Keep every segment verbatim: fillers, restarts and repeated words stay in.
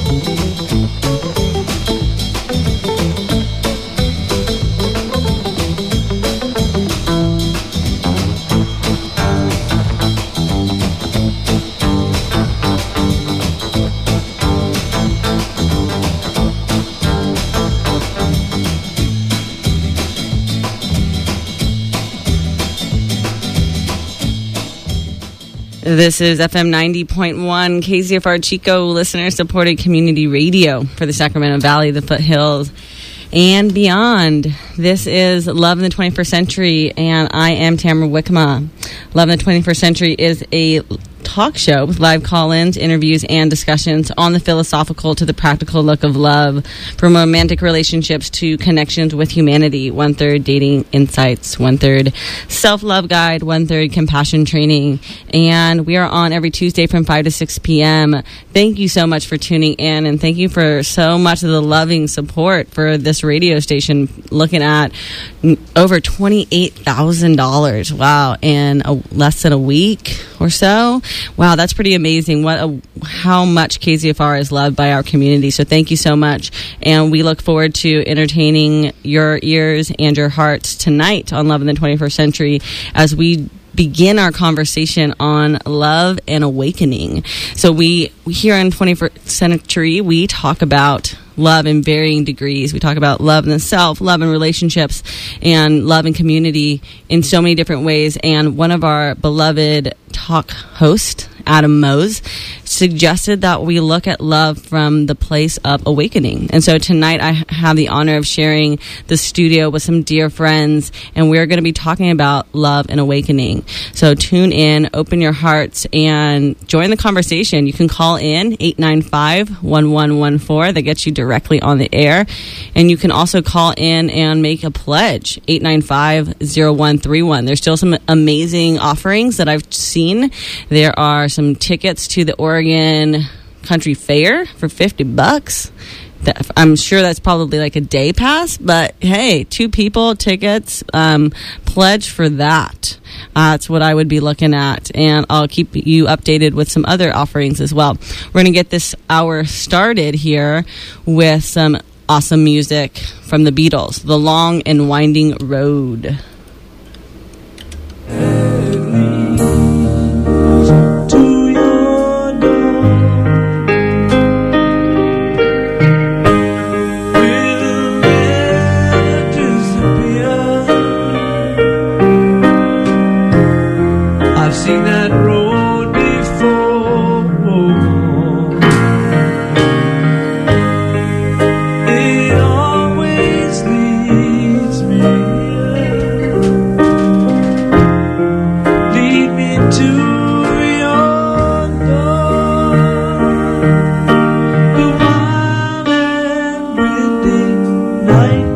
This is F M ninety point one K Z F R Chico, listener-supported community radio for the Sacramento Valley, the foothills, and beyond. This is Love in the twenty-first Century, and I am Tamara Wickma. Love in the twenty-first Century is a talk show with live call-ins, interviews, and discussions on the philosophical to the practical look of love, from romantic relationships to connections with humanity. One-third dating insights, one-third self-love guide, one-third compassion training. And we are on every Tuesday from five to six p.m. Thank you so much for tuning in, and thank you for so much of the loving support for this radio station, looking at over twenty-eight thousand dollars. Wow, in a, less than a week or so. Wow, that's pretty amazing. What a, how much K Z F R is loved by our community. So thank you so much. And we look forward to entertaining your ears and your hearts tonight on Love in the twenty-first Century as we begin our conversation on love and awakening. So we here in twenty-first Century, we talk about love in varying degrees. We talk about love in the self, love in relationships, and love in community in so many different ways. And one of our beloved talk hosts, Adam Mose, suggested that we look at love from the place of awakening. And so tonight I have the honor of sharing the studio with some dear friends, and we're going to be talking about love and awakening. So tune in, open your hearts, and join the conversation. You can call in eight nine five, one one one four. That gets you directly on the air. And you can also call in and make a pledge, eight nine five, zero one three one. There's still some amazing offerings that I've seen. There are some tickets to the Oregon Country Fair for fifty bucks. I'm sure that's probably like a day pass, but hey, two people, tickets, um, pledge for that. Uh, that's what I would be looking at, and I'll keep you updated with some other offerings as well. We're going to get this hour started here with some awesome music from the Beatles, The Long and Winding Road. Seen that road before. It always leads me here. Lead me to your door. The wild and windy night.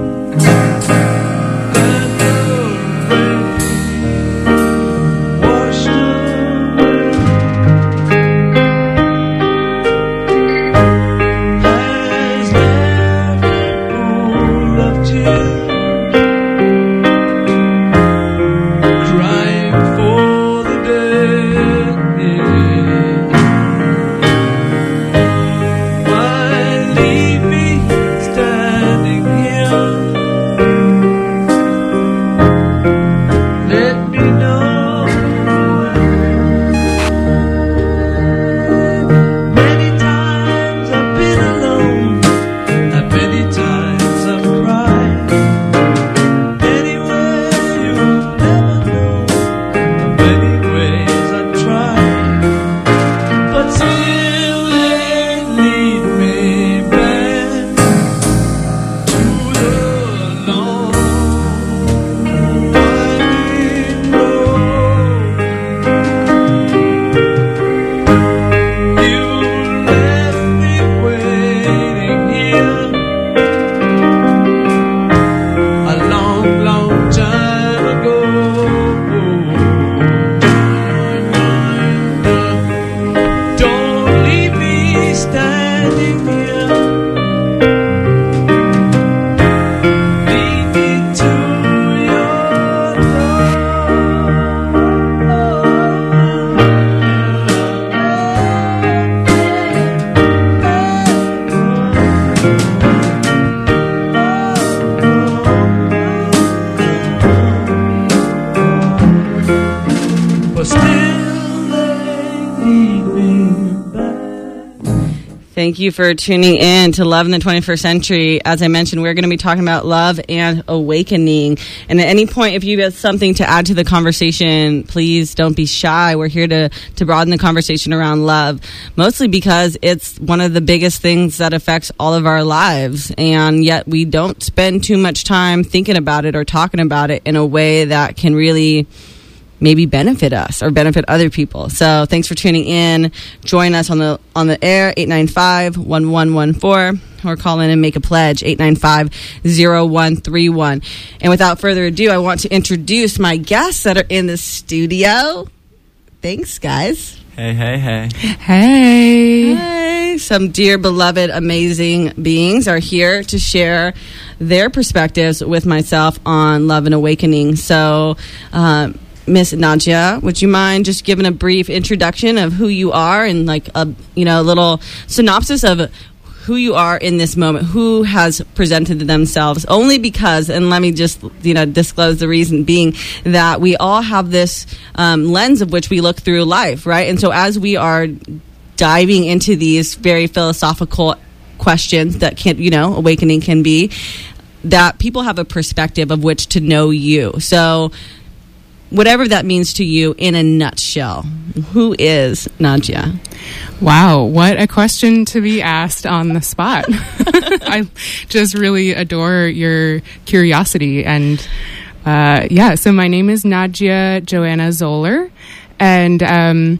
Thank you for tuning in to Love in the twenty-first Century. As I mentioned, we're going to be talking about love and awakening. And at any point, if you have something to add to the conversation, please don't be shy. We're here to, to broaden the conversation around love, mostly because it's one of the biggest things that affects all of our lives. And yet we don't spend too much time thinking about it or talking about it in a way that can really maybe benefit us or benefit other people. So thanks for tuning in. Join us on the on the air, eight nine five, one one one four, or call in and make a pledge, eight nine five, zero one three one. And without further ado, I want to introduce my guests that are in the studio. Thanks, guys. Hey, hey, hey. Hey. Hey. Some dear, beloved, amazing beings are here to share their perspectives with myself on love and awakening. So, um, Miss Nadja, would you mind just giving a brief introduction of who you are and like a you know a little synopsis of who you are in this moment? Who has presented themselves? Only because, and let me just you know disclose the reason being that we all have this um, lens of which we look through life, right? And so as we are diving into these very philosophical questions that can you know awakening can be, that people have a perspective of which to know you. So, whatever that means to you in a nutshell, who is Nadja? Wow, what a question to be asked on the spot. I just really adore your curiosity. And uh, yeah, so my name is Nadja Joanna Zoller. And um,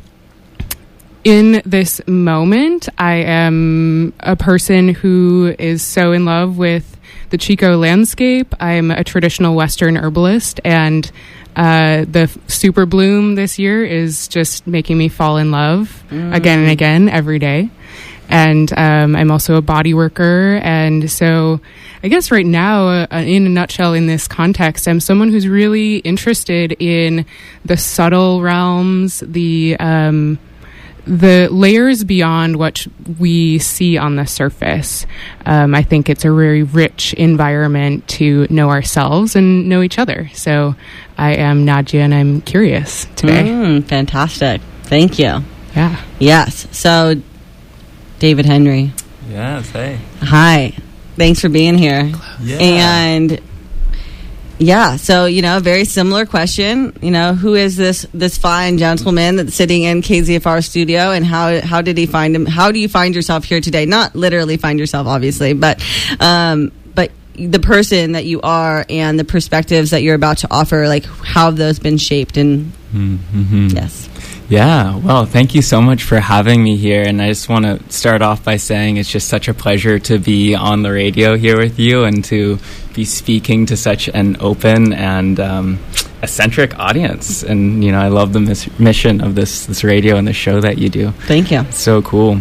in this moment, I am a person who is so in love with the Chico landscape. I'm a traditional Western herbalist, and Uh, the f- super bloom this year is just making me fall in love mm. again and again every day. And um, I'm also a body worker. And so I guess right now, uh, in a nutshell, in this context, I'm someone who's really interested in the subtle realms, the um, the layers beyond what we see on the surface. Um, I think it's a very rich environment to know ourselves and know each other. So I am Nadja, and I'm curious today. Mm, fantastic. Thank you. Yeah. Yes. So, David Henry. Yes, hey. Hi. Thanks for being here. Yeah. And yeah, so, you know, very similar question. You know, who is this this fine gentleman that's sitting in K Z F R studio, and how how did he find him? How do you find yourself here today? Not literally find yourself, obviously, but um, but the person that you are and the perspectives that you're about to offer, like how have those been shaped? And mm-hmm. yes. Yeah, well, thank you so much for having me here. And I just want to start off by saying it's just such a pleasure to be on the radio here with you and to be speaking to such an open and um, eccentric audience. And, you know, I love the mis- mission of this, this radio and the show that you do. Thank you. It's so cool.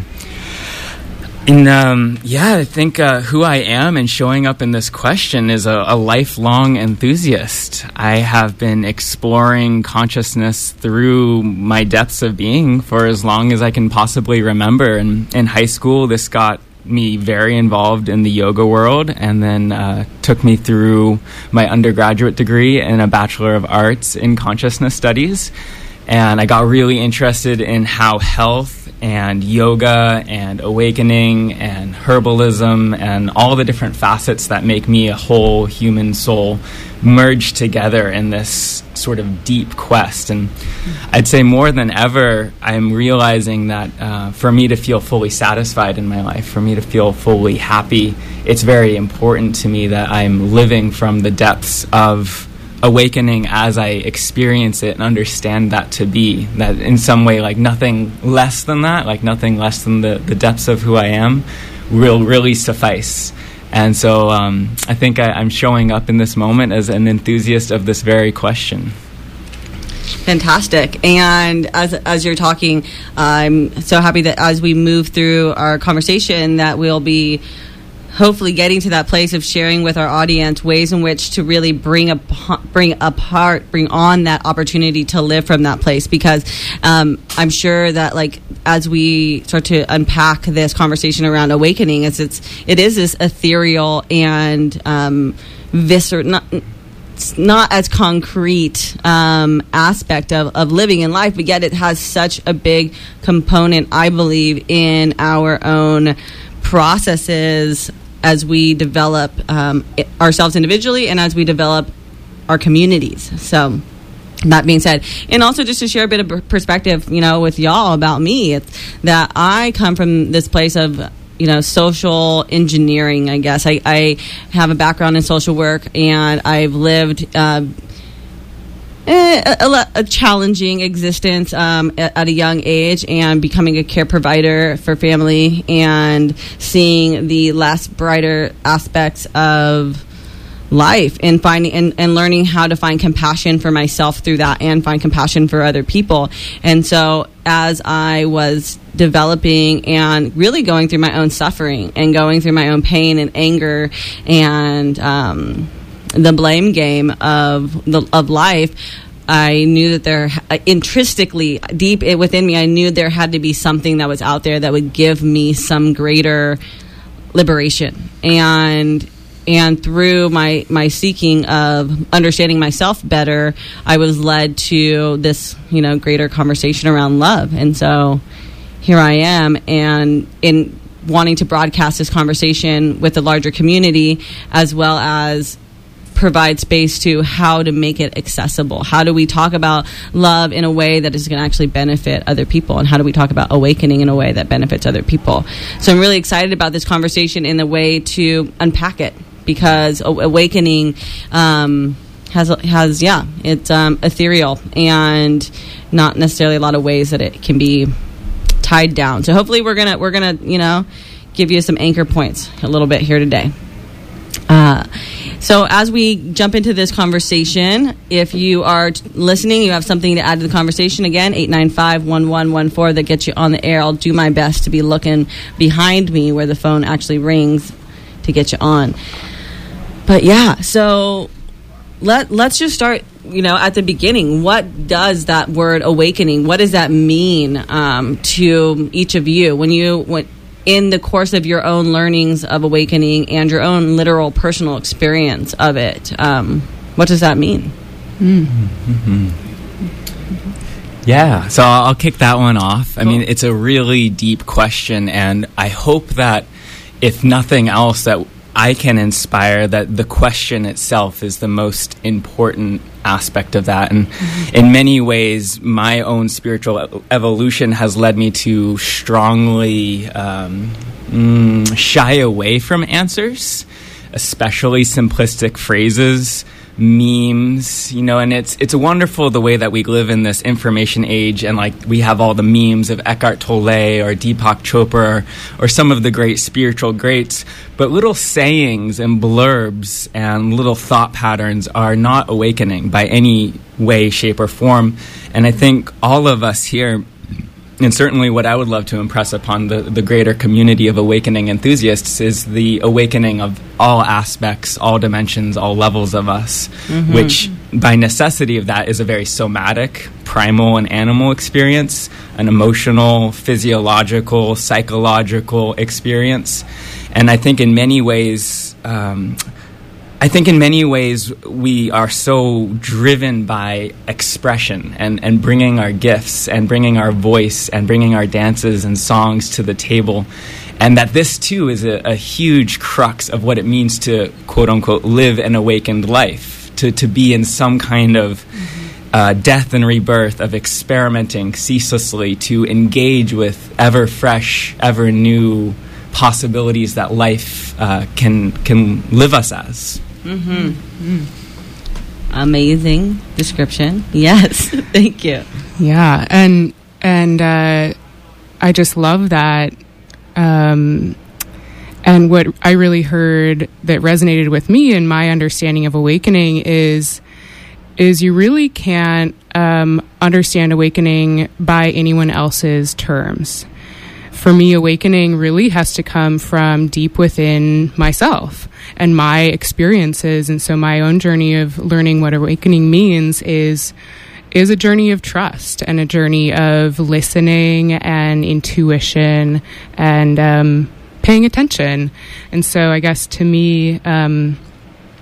And um, yeah, I think uh, who I am and showing up in this question is a, a lifelong enthusiast. I have been exploring consciousness through my depths of being for as long as I can possibly remember. And in high school, this got me very involved in the yoga world, and then uh, took me through my undergraduate degree in a Bachelor of Arts in Consciousness Studies. And I got really interested in how health and yoga and awakening and herbalism and all the different facets that make me a whole human soul merge together in this sort of deep quest. And I'd say more than ever, I'm realizing that uh, for me to feel fully satisfied in my life, for me to feel fully happy, it's very important to me that I'm living from the depths of awakening as I experience it and understand that to be, that in some way, like nothing less than that, like nothing less than the, the depths of who I am will really suffice. And so um, I think I, I'm showing up in this moment as an enthusiast of this very question. Fantastic. And as as you're talking, I'm so happy that as we move through our conversation that we'll be hopefully getting to that place of sharing with our audience ways in which to really bring up, bring apart, bring on that opportunity to live from that place. Because um, I'm sure that, like, as we start to unpack this conversation around awakening, it's, it's it is this ethereal and um, visceral, not it's not as concrete um, aspect of, of living in life, but yet it has such a big component, I believe, in our own processes as we develop um, it, ourselves individually and as we develop our communities. So that being said, and also just to share a bit of perspective, you know, with y'all about me, it's that I come from this place of, you know, social engineering, I guess. I, I have a background in social work, and I've lived uh, a, a, a challenging existence um, at, at a young age, and becoming a care provider for family and seeing the less brighter aspects of life and finding and, and learning how to find compassion for myself through that and find compassion for other people. And so as I was developing and really going through my own suffering and going through my own pain and anger and um, the blame game of the, of life, I knew that there, intrinsically, deep within me, I knew there had to be something that was out there that would give me some greater liberation. And And through my, my seeking of understanding myself better, I was led to this, you know, greater conversation around love. And so here I am, and in wanting to broadcast this conversation with the larger community, as well as provide space to how to make it accessible. How do we talk about love in a way that is going to actually benefit other people? And how do we talk about awakening in a way that benefits other people? So I'm really excited about this conversation in the way to unpack it. Because awakening um, has has yeah, it's um, ethereal and not necessarily a lot of ways that it can be tied down. So hopefully we're gonna we're gonna you know give you some anchor points a little bit here today. Uh, so as we jump into this conversation, if you are t- listening, you have something to add to the conversation. Again, eight nine five, one one one four that gets you on the air. I'll do my best to be looking behind me where the phone actually rings to get you on. But yeah, so let, let's just start, you know, at the beginning. What does that word awakening, what does that mean um, to each of you when you went in the course of your own learnings of awakening and your own literal personal experience of it? Um, what does that mean? Mm. Mm-hmm. Yeah, so I'll kick that one off. I mean, it's a really deep question, and I hope that if nothing else, that I can inspire that the question itself is the most important aspect of that. And mm-hmm. in many ways, my own spiritual evolution has led me to strongly um, mm, shy away from answers, especially simplistic phrases, memes, you know, and it's it's wonderful the way that we live in this information age, and like we have all the memes of Eckhart Tolle or Deepak Chopra or, or some of the great spiritual greats, but little sayings and blurbs and little thought patterns are not awakening by any way, shape, or form. And I think all of us here, and certainly what I would love to impress upon the, the greater community of awakening enthusiasts, is the awakening of all aspects, all dimensions, all levels of us, mm-hmm. which by necessity of that is a very somatic, primal, and animal experience, an emotional, physiological, psychological experience. And I think in many ways... Um, I think in many ways we are so driven by expression and, and bringing our gifts and bringing our voice and bringing our dances and songs to the table, and that this too is a, a huge crux of what it means to quote unquote live an awakened life, to, to be in some kind of mm-hmm. uh, death and rebirth of experimenting ceaselessly, to engage with ever fresh, ever new possibilities that life uh, can can live us as. Mm-hmm. Mm. Amazing description. Yes, thank you. Yeah, and and uh, I just love that. Um, and what I really heard that resonated with me and my understanding of awakening is is you really can't um, understand awakening by anyone else's terms. For me, awakening really has to come from deep within myself and my experiences. And so my own journey of learning what awakening means is is a journey of trust and a journey of listening and intuition and um, paying attention. And so I guess to me, um,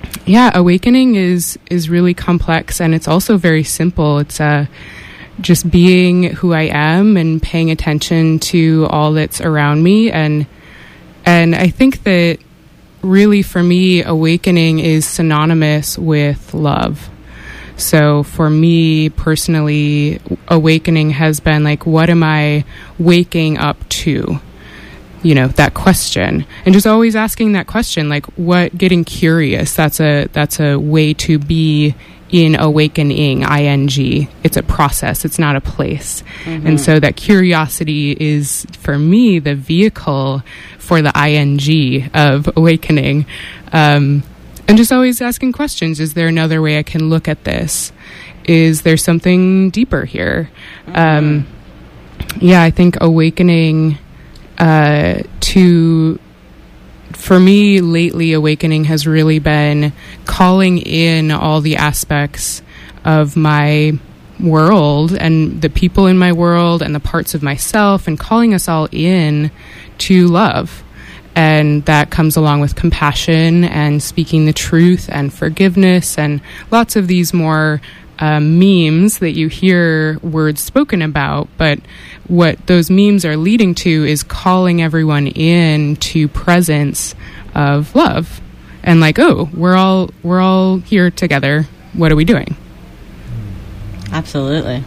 yeah, awakening is is really complex, and it's also very simple. It's uh, just being who I am and paying attention to all that's around me, and and I think that really for me, awakening is synonymous with love. So for me personally, awakening has been like, what am I waking up to? You know, that question. And just always asking that question, like what, getting curious. That's a, that's a way to be in awakening, I N G. It's a process. It's not a place. Mm-hmm. And so that curiosity is, for me, the vehicle for the I N G of awakening. Um, And just always asking questions. Is there another way I can look at this? Is there something deeper here? Mm-hmm. Um, yeah, I think awakening uh, to, for me lately, awakening has really been calling in all the aspects of my world and the people in my world and the parts of myself, and calling us all in to love. And that comes along with compassion and speaking the truth and forgiveness and lots of these more um, memes that you hear words spoken about. But what those memes are leading to is calling everyone in to presence of love. And like, oh, we're all we're all here together. What are we doing? Absolutely.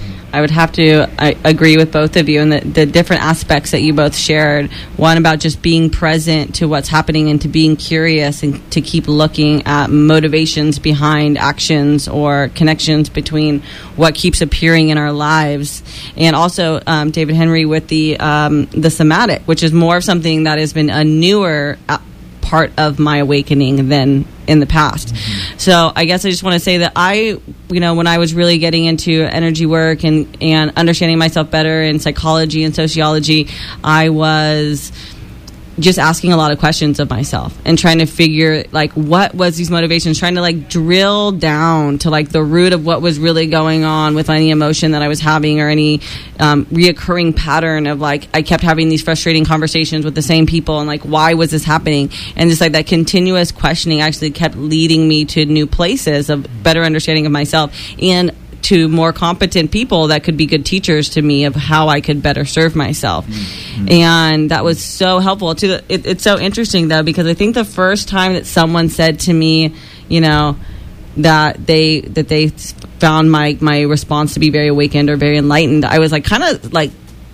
I would have to I agree with both of you and the, the different aspects that you both shared. One about just being present to what's happening and to being curious and to keep looking at motivations behind actions or connections between what keeps appearing in our lives. And also, um, David Henry with the um, the somatic, which is more of something that has been a newer uh, part of my awakening than in the past. Mm-hmm. So I guess I just want to say that I, you know, when I was really getting into energy work and, and understanding myself better in psychology and sociology, I was just asking a lot of questions of myself and trying to figure like what was these motivations, trying to like drill down to like the root of what was really going on with any emotion that I was having or any um, reoccurring pattern of like I kept having these frustrating conversations with the same people and like why was this happening, and just like that continuous questioning actually kept leading me to new places of better understanding of myself and to more competent people that could be good teachers to me of how I could better serve myself. Mm-hmm. And that was so helpful. To the, it, it's so interesting, though, because I think the first time that someone said to me, you know, that they that they found my, my response to be very awakened or very enlightened, I was like kind of like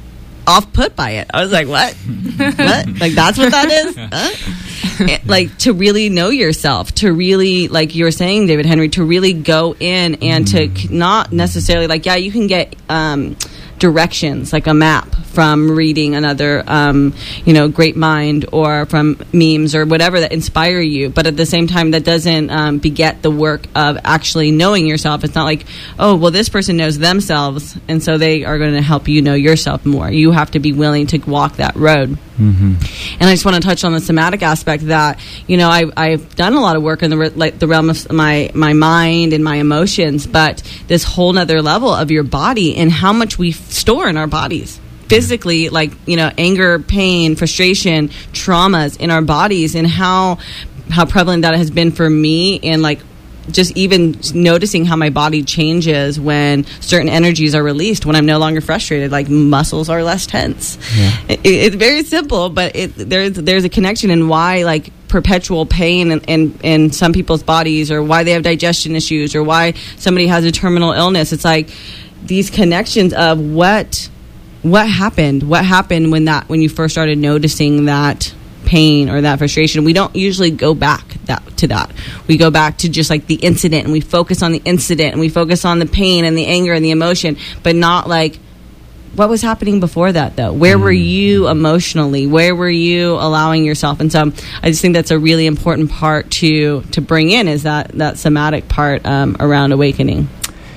off put by it. I was like, what? What? Like, that's what that is? Huh? It, like, to really know yourself, to really, like you were saying, David Henry, to really go in and mm. to not necessarily, like, yeah, you can get um, directions, like a map from reading another, um, you know, great mind or from memes or whatever that inspire you. But at the same time, that doesn't um, beget the work of actually knowing yourself. It's not like, oh, well, this person knows themselves, and so they are going to help you know yourself more. You have to be willing to walk that road. Mm-hmm. And I just want to touch on the somatic aspect that, you know, I, I've done a lot of work in the re- like the realm of my, my mind and my emotions, but this whole nother level of your body and how much we f- store in our bodies. Physically, like, you know, anger, pain, frustration, traumas in our bodies, and how how prevalent that has been for me, and like just even noticing how my body changes when certain energies are released, when I'm no longer frustrated, like muscles are less tense. Yeah. It, it's very simple, but it, there's there's a connection in why like perpetual pain in, in, in some people's bodies, or why they have digestion issues, or why somebody has a terminal illness. It's like these connections of what what happened, what happened when that when you first started noticing that pain or that frustration. We don't usually go back that to that. We go back to just like the incident, and we focus on the incident, and we focus on the pain and the anger and the emotion, but not like what was happening before that, though. Where were you emotionally? Where were you allowing yourself? And so I just think that's a really important part to to bring in, is that that somatic part um, around awakening.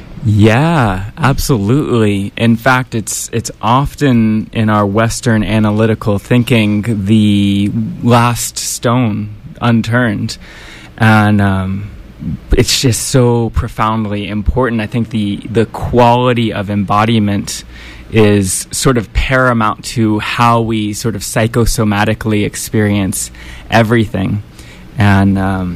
Yeah, absolutely. In fact, it's it's often in our Western analytical thinking the last stone unturned, and um, it's just so profoundly important. I think the the quality of embodiment is sort of paramount to how we sort of psychosomatically experience everything. And um,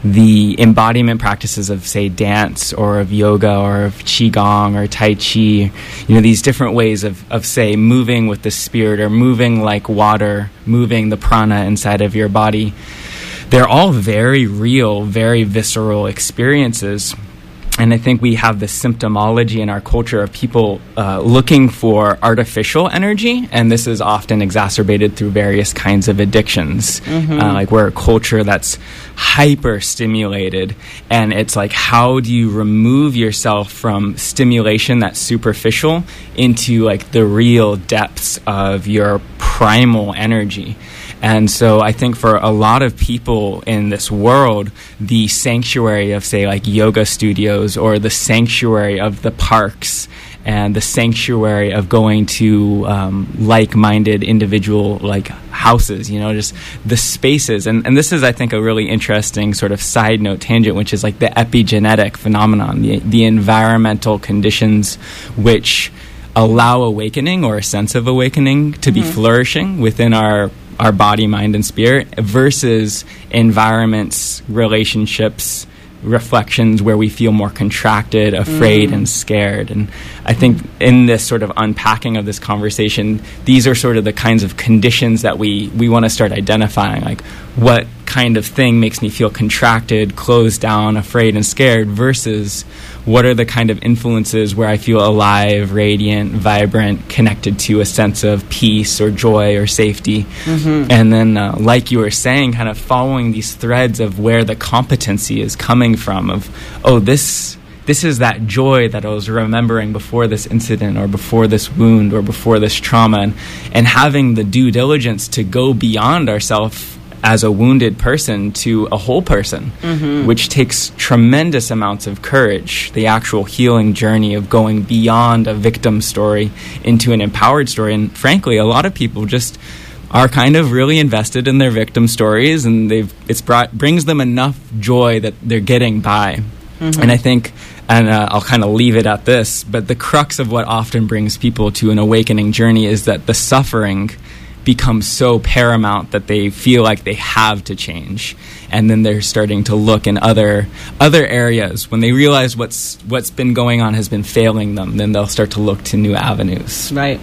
the embodiment practices of, say, dance or of yoga or of qigong or tai chi, you know, these different ways of, of, say, moving with the spirit or moving like water, moving the prana inside of your body, they're all very real, very visceral experiences. And I think we have this symptomology in our culture of people uh, looking for artificial energy, and this is often exacerbated through various kinds of addictions. Mm-hmm. Uh, like we're a culture that's hyper stimulated, and it's like, how do you remove yourself from stimulation that's superficial into like the real depths of your primal energy? And so I think for a lot of people in this world, the sanctuary of, say, like yoga studios or the sanctuary of the parks and the sanctuary of going to um, like-minded individual like houses, you know, just the spaces. And, and this is, I think, a really interesting sort of side note tangent, which is like the epigenetic phenomenon, the, the environmental conditions which allow awakening or a sense of awakening to mm-hmm. be flourishing within our our body, mind, and spirit versus environments, relationships, reflections where we feel more contracted, afraid, mm. and scared. And I think in this sort of unpacking of this conversation, these are sort of the kinds of conditions that we, we want to start identifying, like what kind of thing makes me feel contracted, closed down, afraid, and scared versus what are the kind of influences where I feel alive, radiant, vibrant, connected to a sense of peace or joy or safety. Mm-hmm. And then, uh, like you were saying, kind of following these threads of where the competency is coming from of, oh, this this is that joy that I was remembering before this incident or before this wound or before this trauma, and, and having the due diligence to go beyond ourselves as a wounded person to a whole person, mm-hmm. which takes tremendous amounts of courage, the actual healing journey of going beyond a victim story into an empowered story. And frankly, a lot of people just are kind of really invested in their victim stories, and they've it's brought brings them enough joy that they're getting by. Mm-hmm. And I think, and uh, I'll kind of leave it at this, but the crux of what often brings people to an awakening journey is that the suffering becomes so paramount that they feel like they have to change, and then they're starting to look in other other areas. When they realize what's what's been going on has been failing them, then they'll start to look to new avenues. Right.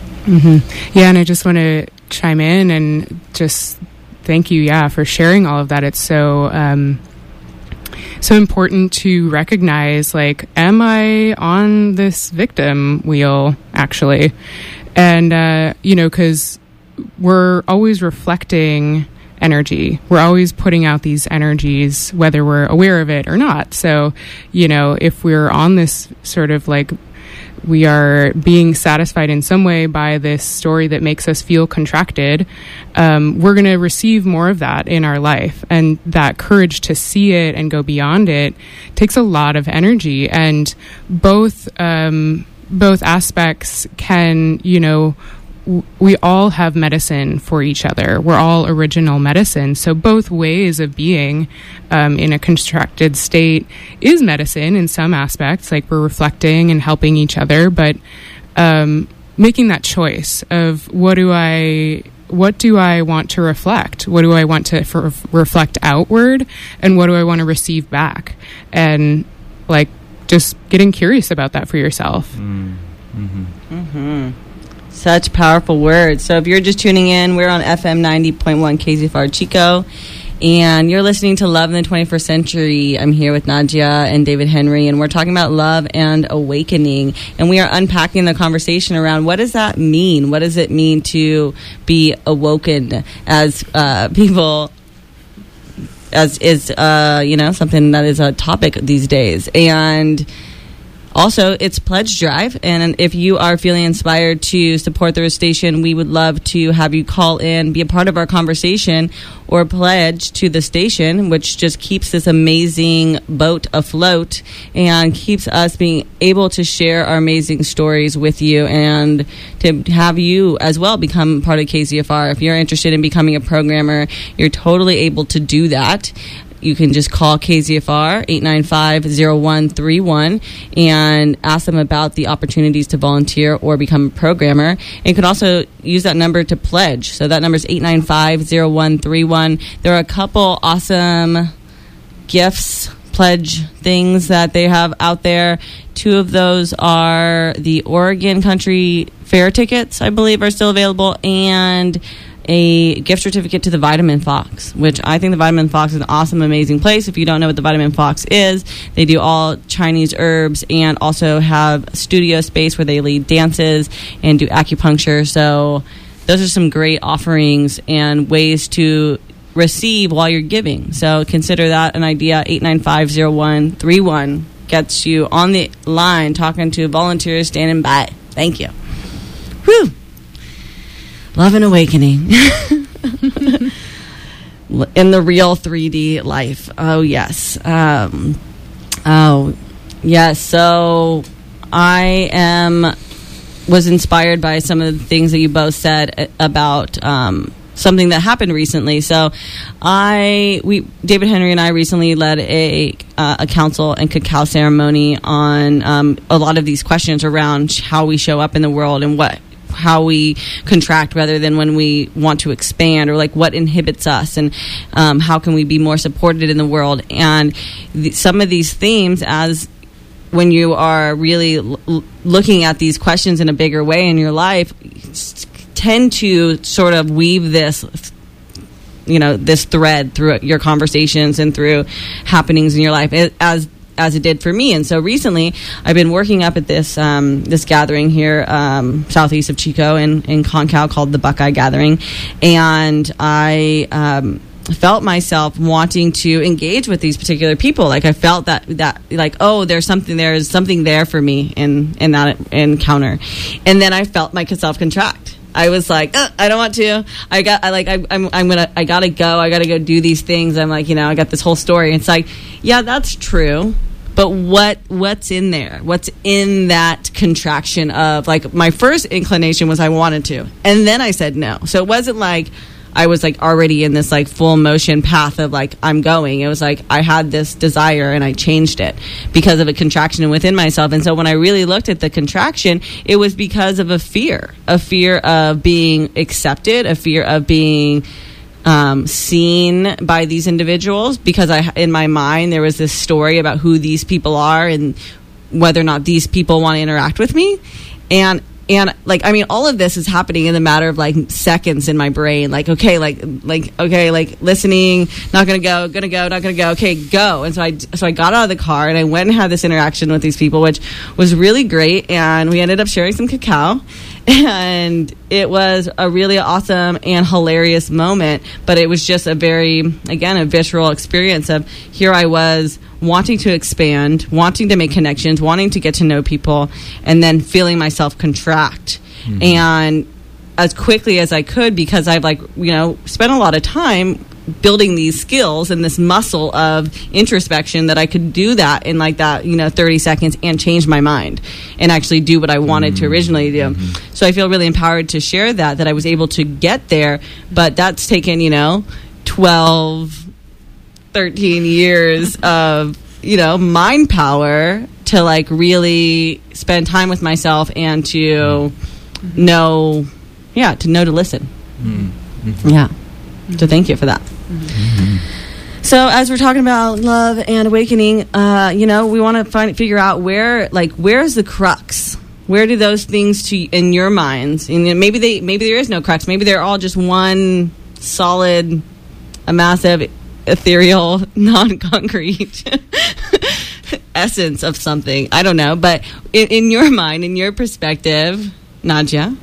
Mm-hmm. Yeah, and I just want to chime in and just thank you, yeah, for sharing all of that. It's so um, so important to recognize, like, am I on this victim wheel, actually? And, uh, you know, because we're always reflecting energy. We're always putting out these energies, whether we're aware of it or not. So, you know, if we're on this sort of like, we are being satisfied in some way by this story that makes us feel contracted, um, we're going to receive more of that in our life. And that courage to see it and go beyond it takes a lot of energy. And both, um, both aspects can, you know, we all have medicine for each other. We're all original medicine. So both ways of being um, in a contracted state is medicine in some aspects, like we're reflecting and helping each other, but um, making that choice of what do I what do I want to reflect? What do I want to for, reflect outward? And what do I want to receive back? And like just getting curious about that for yourself. Mm. Mm-hmm. Mm-hmm. Such powerful words. So if you're just tuning in, we're on F M ninety point one K Z F R Chico, and you're listening to Love in the twenty-first Century. I'm here with Nadja and David Henry, and we're talking about love and awakening. And we are unpacking the conversation around what does that mean? What does it mean to be awoken as uh, people, as is, uh, you know, something that is a topic these days. And also, it's Pledge Drive, and if you are feeling inspired to support the station, we would love to have you call in, be a part of our conversation, or pledge to the station, which just keeps this amazing boat afloat and keeps us being able to share our amazing stories with you and to have you as well become part of K Z F R. If you're interested in becoming a programmer, you're totally able to do that. You can just call K Z F R eight nine five, zero one three one and ask them about the opportunities to volunteer or become a programmer. And you can also use that number to pledge. So that number is eight nine five, zero one three one. There are a couple awesome gifts, pledge things that they have out there. Two of those are the Oregon Country Fair tickets, I believe, are still available, and a gift certificate to the Vitamin Fox, which I think the Vitamin Fox is an awesome, amazing place. If you don't know what the Vitamin Fox is, they do all Chinese herbs and also have studio space where they lead dances and do acupuncture. So those are some great offerings and ways to receive while you're giving. So consider that an idea. Eight nine five zero one three one gets you on the line talking to volunteers standing by. Thank you. Whew. Love and awakening. In the real three D life. Oh, yes. Um, oh, yes. So I am was inspired by some of the things that you both said about um, something that happened recently. So I, we, David Henry and I recently led a uh, a council and cacao ceremony on um, a lot of these questions around how we show up in the world and what how we contract rather than when we want to expand, or like what inhibits us, and um, how can we be more supported in the world. And the, some of these themes, as when you are really l- looking at these questions in a bigger way in your life, tend to sort of weave this, you know, this thread through your conversations and through happenings in your life, as as it did for me. And so recently I've been working up at this um, this gathering here um, southeast of Chico in, in Concow called the Buckeye Gathering. And I um, felt myself wanting to engage with these particular people. Like I felt that, that like, oh, there's something, there's something there for me in, in that encounter. And then I felt myself contract. I was like, uh, I don't want to. I got, I like, I, I'm, I'm gonna, I gotta go. I gotta go do these things. I'm like, you know, I got this whole story. And it's like, yeah, that's true. But what, what's in there? What's in that contraction of, like, my first inclination was I wanted to, and then I said no. So it wasn't like I was like already in this like full motion path of like I'm going. It was like I had this desire and I changed it because of a contraction within myself. And so when I really looked at the contraction, it was because of a fear, a fear of being accepted, a fear of being um, seen by these individuals, because I, in my mind, there was this story about who these people are and whether or not these people want to interact with me. And And like, I mean, all of this is happening in the matter of like seconds in my brain. Like, okay, like, like, okay, like listening, not going to go, going to go, not going to go. Okay, go. And so I, so I got out of the car and I went and had this interaction with these people, which was really great. And we ended up sharing some cacao, and it was a really awesome and hilarious moment. But it was just a very, again, a visceral experience of here I was wanting to expand, wanting to make connections, wanting to get to know people, and then feeling myself contract. Mm-hmm. And as quickly as I could, because I've like, you know, spent a lot of time building these skills and this muscle of introspection, that I could do that in like that, you know, thirty seconds and change my mind and actually do what I wanted mm-hmm. to originally do. Mm-hmm. So I feel really empowered to share that, that I was able to get there, but that's taken, you know, twelve, thirteen years of, you know, mind power to like really spend time with myself and to mm-hmm. know, yeah, to know to listen. Mm-hmm. Yeah. So thank you for that. Mm-hmm. So as we're talking about love and awakening, uh, you know, we want to find figure out where, like, where's the crux? Where do those things to in your minds? And maybe they, maybe there is no crux. Maybe they're all just one solid, a massive, ethereal, non-concrete essence of something. I don't know, but in, in your mind, in your perspective, Nadia,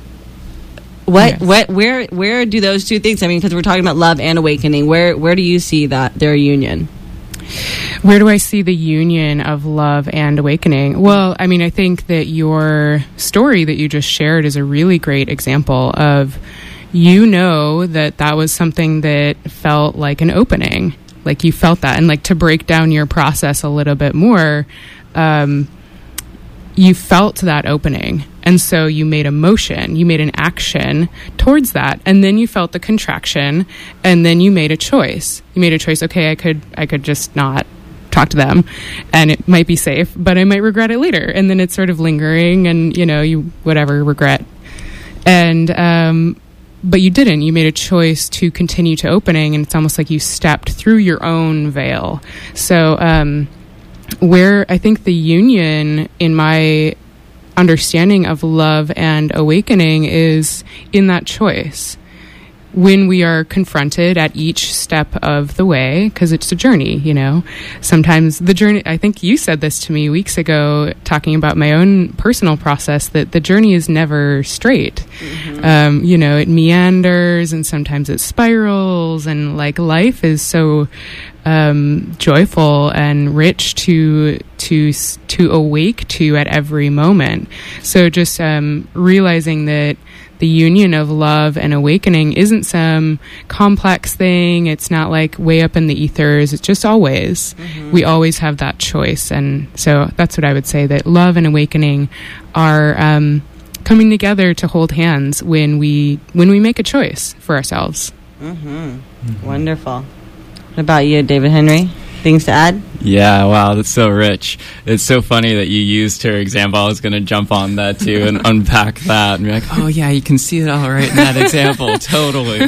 what, yes. what, where, where do those two things? I mean, because we're talking about love and awakening. Where, where do you see that their union? Where do I see the union of love and awakening? Well, I mean, I think that your story that you just shared is a really great example of, you know, that that was something that felt like an opening. Like you felt that. And like to break down your process a little bit more, um, you felt that opening. And so you made a motion, you made an action towards that. And then you felt the contraction, and then you made a choice. You made a choice. Okay, I could, I could just not talk to them, and it might be safe, but I might regret it later. And then it's sort of lingering, and, you know, you, whatever, regret. And, um, but you didn't. You made a choice to continue to opening, and it's almost like you stepped through your own veil. So um, where I think the union in my understanding of love and awakening is in that choice. When we are confronted at each step of the way, because it's a journey, you know, sometimes the journey, I think you said this to me weeks ago, talking about my own personal process, that the journey is never straight. Mm-hmm. Um, you know, it meanders and sometimes it spirals, and like life is so um, joyful and rich to, to, to awake to at every moment. So just um, realizing that the union of love and awakening isn't some complex thing. It's not like way up in the ethers. It's just always. Mm-hmm. We always have that choice. And so that's what I would say, that love and awakening are um, coming together to hold hands when we when we make a choice for ourselves. Mm-hmm. Mm-hmm. Wonderful. What about you, David Henry? Things to add? Yeah, wow, that's so rich. It's so funny that you used her example. I was going to jump on that too and unpack that and be like, oh yeah, you can see it all right in that example. Totally.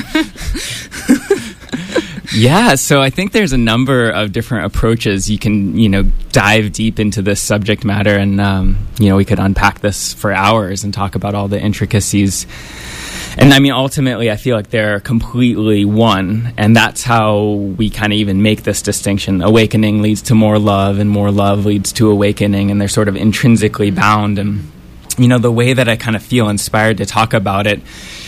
Yeah, so I think there's a number of different approaches you can, you know, dive deep into this subject matter, and, um, you know, we could unpack this for hours and talk about all the intricacies. And I mean, ultimately, I feel like they're completely one, and that's how we kind of even make this distinction. Awakening leads to more love, and more love leads to awakening, and they're sort of intrinsically bound. And, you know, the way that I kind of feel inspired to talk about it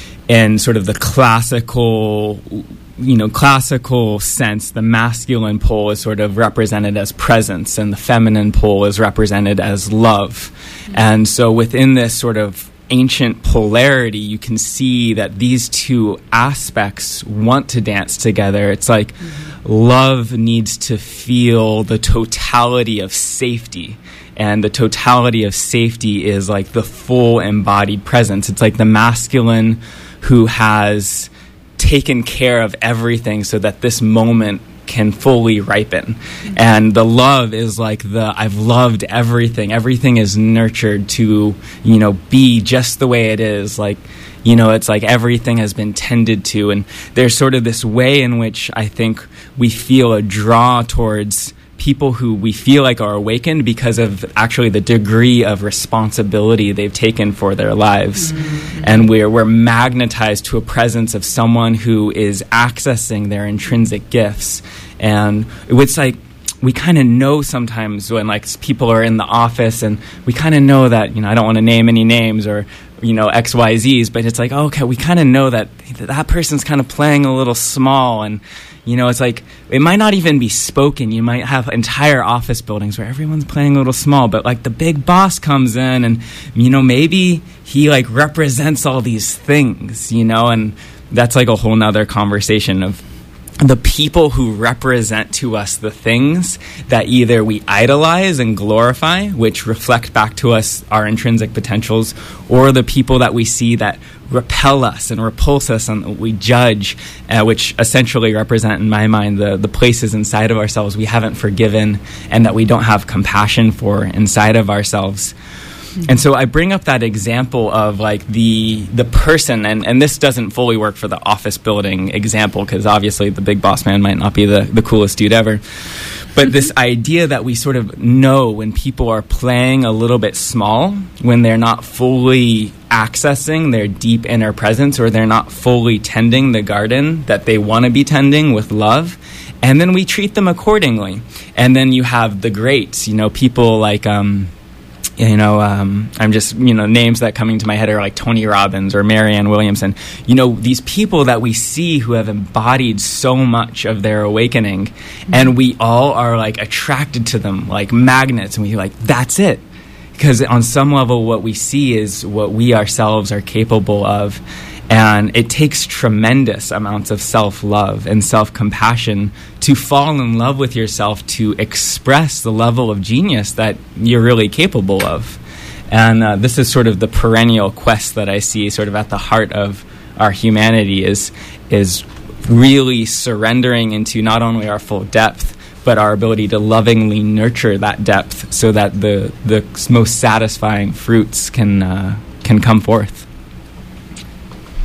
in sort of the classical, you know, classical sense, the masculine pole is sort of represented as presence, and the feminine pole is represented as love. Mm-hmm. And so within this sort of ancient polarity, you can see that these two aspects want to dance together. It's like mm-hmm. love needs to feel the totality of safety, and the totality of safety is like the full embodied presence. It's like the masculine who has taken care of everything so that this moment can fully ripen. Mm-hmm. And the love is like the, I've loved everything. Everything is nurtured to, you know, be just the way it is. Like, you know, it's like everything has been tended to. And there's sort of this way in which I think we feel a draw towards people who we feel like are awakened because of actually the degree of responsibility they've taken for their lives. Mm-hmm. And we're we're magnetized to a presence of someone who is accessing their intrinsic gifts. And it's like, we kind of know sometimes when like people are in the office and we kind of know that, you know, I don't want to name any names or, you know, X Y Zs, but it's like, oh, okay, we kind of know that that person's kind of playing a little small. And, you know, it's like, it might not even be spoken. You might have entire office buildings where everyone's playing a little small, but like the big boss comes in and, you know, maybe he like represents all these things, you know, and that's like a whole nother conversation of the people who represent to us the things that either we idolize and glorify, which reflect back to us our intrinsic potentials, or the people that we see that repel us and repulse us and we judge, uh, which essentially represent, in my mind, the, the places inside of ourselves we haven't forgiven and that we don't have compassion for inside of ourselves. And so I bring up that example of like the the person, and, and this doesn't fully work for the office building example because obviously the big boss man might not be the, the coolest dude ever. But this idea that we sort of know when people are playing a little bit small, when they're not fully accessing their deep inner presence, or they're not fully tending the garden that they want to be tending with love, and then we treat them accordingly. And then you have the greats, you know, people like... um You know, um, I'm just, you know, names that coming to my head are like Tony Robbins or Marianne Williamson. You know, these people that we see who have embodied so much of their awakening, mm-hmm. and we all are like attracted to them like magnets, and we're like, that's it. Because on some level, what we see is what we ourselves are capable of. And it takes tremendous amounts of self-love and self-compassion to fall in love with yourself, to express the level of genius that you're really capable of. And uh, this is sort of the perennial quest that I see sort of at the heart of our humanity, is is really surrendering into not only our full depth, but our ability to lovingly nurture that depth so that the, the most satisfying fruits can uh, can come forth.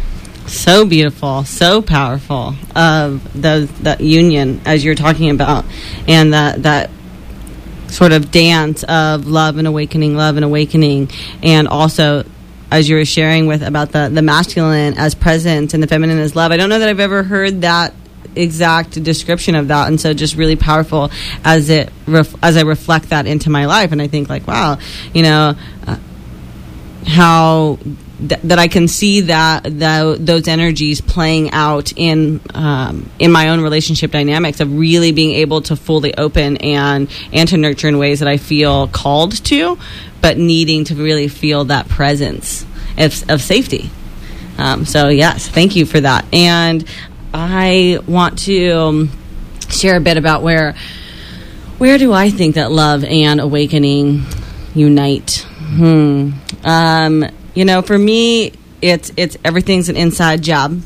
So beautiful, so powerful of the that union as you're talking about, and that that sort of dance of love and awakening, love and awakening, and also as you were sharing with about the the masculine as presence and the feminine as love. I don't know that I've ever heard that exact description of that, and so just really powerful as it ref- as I reflect that into my life, and I think like, wow, you know, uh, how. Th- that I can see that, that those energies playing out in um, in my own relationship dynamics of really being able to fully open and and to nurture in ways that I feel called to, but needing to really feel that presence of, of safety. Um, so yes, thank you for that. And I want to um, share a bit about where where do I think that love and awakening unite. Hmm. Um, You know, for me, it's it's everything's an inside job.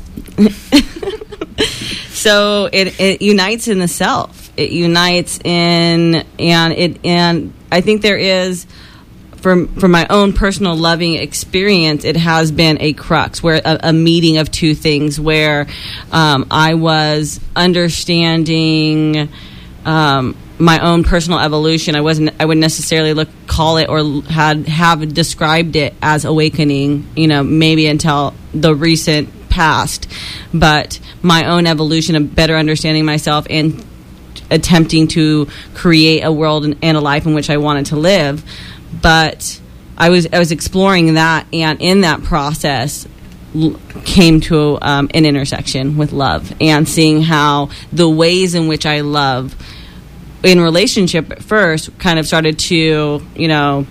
So it, it unites in the self. It unites in and it and I think there is for for my own personal loving experience, it has been a crux where a, a meeting of two things where um, I was understanding. Um, my own personal evolution. I wasn't I wouldn't necessarily look call it or had have described it as awakening, you know, maybe until the recent past, but my own evolution of better understanding myself and attempting to create a world and, and a life in which I wanted to live. But I was I was exploring that, and in that process l- came to um, an intersection with love and seeing how the ways in which I love in relationship at first kind of started to, you know,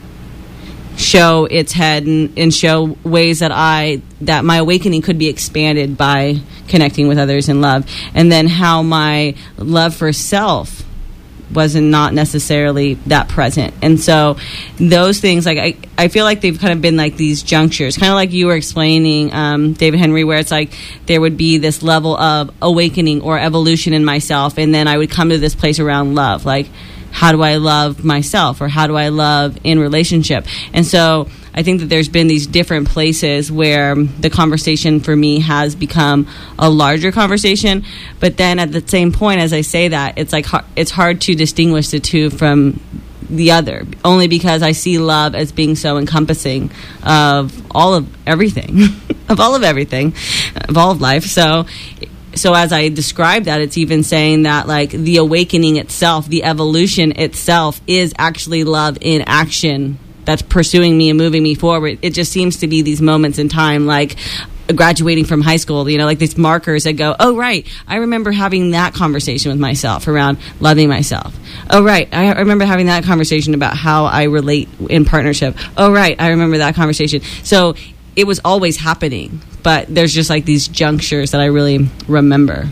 show its head and, and show ways that I, that my awakening could be expanded by connecting with others in love. And then how my love for self wasn't not necessarily that present. And so those things, like I, I feel like they've kind of been like these junctures, kind of like you were explaining, um, David Henry, where it's like there would be this level of awakening or evolution in myself, and then I would come to this place around love, like how do I love myself, or how do I love in relationship? And so I think that there's been these different places where the conversation for me has become a larger conversation. But then at the same point, as I say that, it's like it's hard to distinguish the two from the other, only because I see love as being so encompassing of all of everything, of all of everything, of all of life. So So as I describe that, it's even saying that like the awakening itself, the evolution itself is actually love in action that's pursuing me and moving me forward. It just seems to be these moments in time, like graduating from high school, you know, like these markers that go, oh, right, I remember having that conversation with myself around loving myself. Oh, right, I remember having that conversation about how I relate in partnership. Oh, right, I remember that conversation. So it was always happening, but there's just like these junctures that I really remember.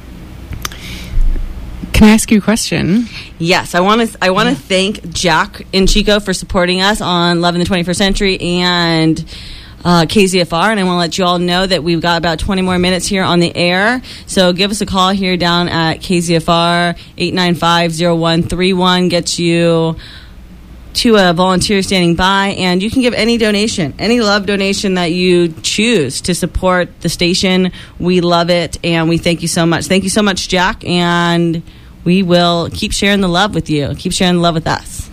Can I ask you a question? Yes, I want to. I want to yeah. thank Jack and Chico for supporting us on Love in the twenty-first Century and uh, K Z F R, and I want to let you all know that we've got about twenty more minutes here on the air. So give us a call here down at K Z F R. eight nine five, zero one three one gets you to a volunteer standing by, and you can give any donation, any love donation that you choose to support the station. We love it, and we thank you so much. Thank you so much, Jack, and we will keep sharing the love with you. Keep sharing the love with us.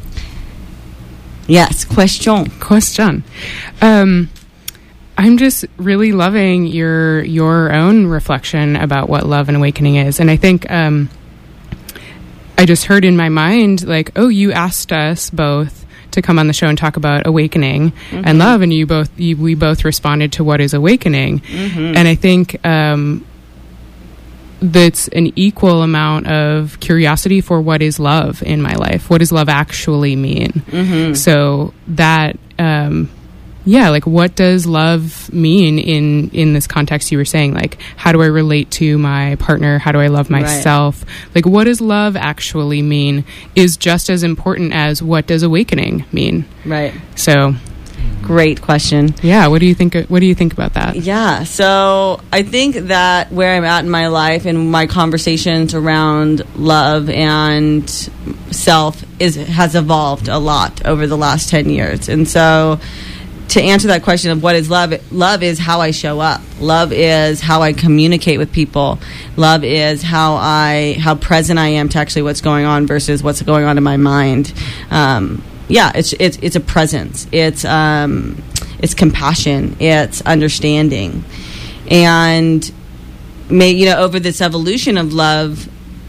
Yes, question. Question. Um, I'm just really loving your your own reflection about what love and awakening is, and I think um, I just heard in my mind, like, oh, you asked us both to come on the show and talk about awakening mm-hmm. and love, and you both, you, we both responded to what is awakening, mm-hmm. and I think um, that's an equal amount of curiosity for what is love in my life. What does love actually mean? Mm-hmm. So that. Um, Yeah, like what does love mean in, in this context you were saying? Like, how do I relate to my partner? How do I love myself? Right. Like, what does love actually mean is just as important as what does awakening mean? Right. So, great question. Yeah, what do you think? What do you think about that? Yeah, so I think that where I'm at in my life and my conversations around love and self is has evolved a lot over the last ten years, and so. to answer that question of what is love, love is how I show up. Love is how I communicate with people. Love is how I how present I am to actually what's going on versus what's going on in my mind. Um, yeah, it's it's it's a presence. It's um, it's compassion. It's understanding, and may you know over this evolution of love,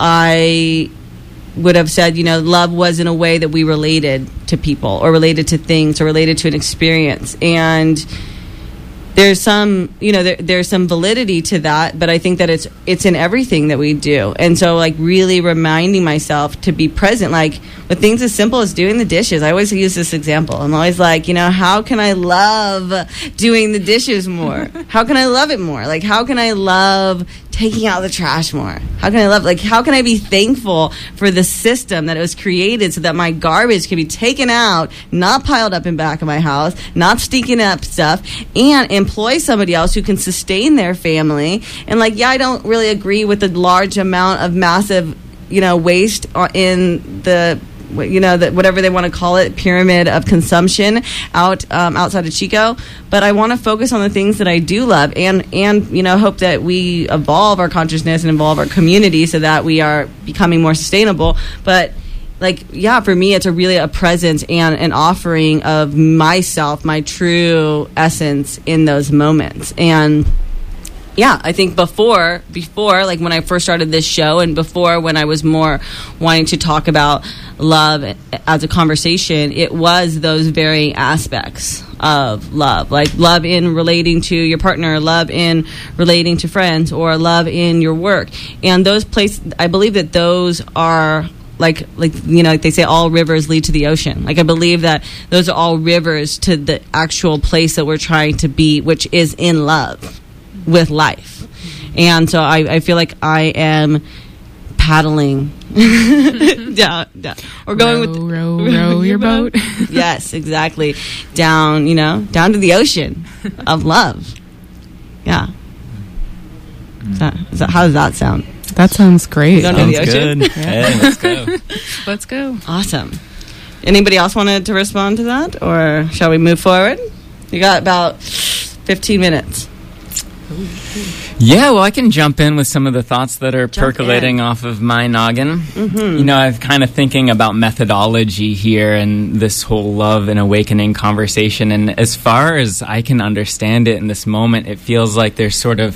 I would have said, you know, love was in a way that we related to people or related to things or related to an experience. And there's some, you know, there, there's some validity to that, but I think that it's it's in everything that we do. And so, like, really reminding myself to be present, like, with things as simple as doing the dishes. I always use this example. I'm always like, you know, how can I love doing the dishes more? How can I love it more? Like, how can I love taking out the trash more? How can I love, like, how can I be thankful for the system that it was created so that my garbage can be taken out, not piled up in back of my house, not stinking up stuff, and employ somebody else who can sustain their family. And, like, yeah, I don't really agree with the large amount of massive, you know, waste in the, you know, the, whatever they want to call it, pyramid of consumption out um, outside of Chico. But I want to focus on the things that I do love, and and you know, hope that we evolve our consciousness and evolve our community so that we are becoming more sustainable. But, like, yeah, for me, it's a really a presence and an offering of myself, my true essence in those moments. And yeah, I think before, before, like when I first started this show and before when I was more wanting to talk about love as a conversation, it was those varying aspects of love, like love in relating to your partner, love in relating to friends, or love in your work. And those places, I believe that those are like, like, you know, like they say, all rivers lead to the ocean. Like, I believe that those are all rivers to the actual place that we're trying to be, which is in love with life. And so I, I feel like I am paddling down, down or going row, with row row, row your boat. Yes, exactly, down, you know, down to the ocean of love. Yeah. Is that, is that, how does that sound? That sounds great. Going to the ocean? Good. Hey, let's go. Let's go. Awesome. Anybody else wanted to respond to that, or shall we move forward? You got about fifteen minutes. Yeah, well, I can jump in with some of the thoughts that are Jump percolating in. off of my noggin. Mm-hmm. You know, I'm kind of thinking about methodology here and this whole love and awakening conversation. And as far as I can understand it in this moment, it feels like there's sort of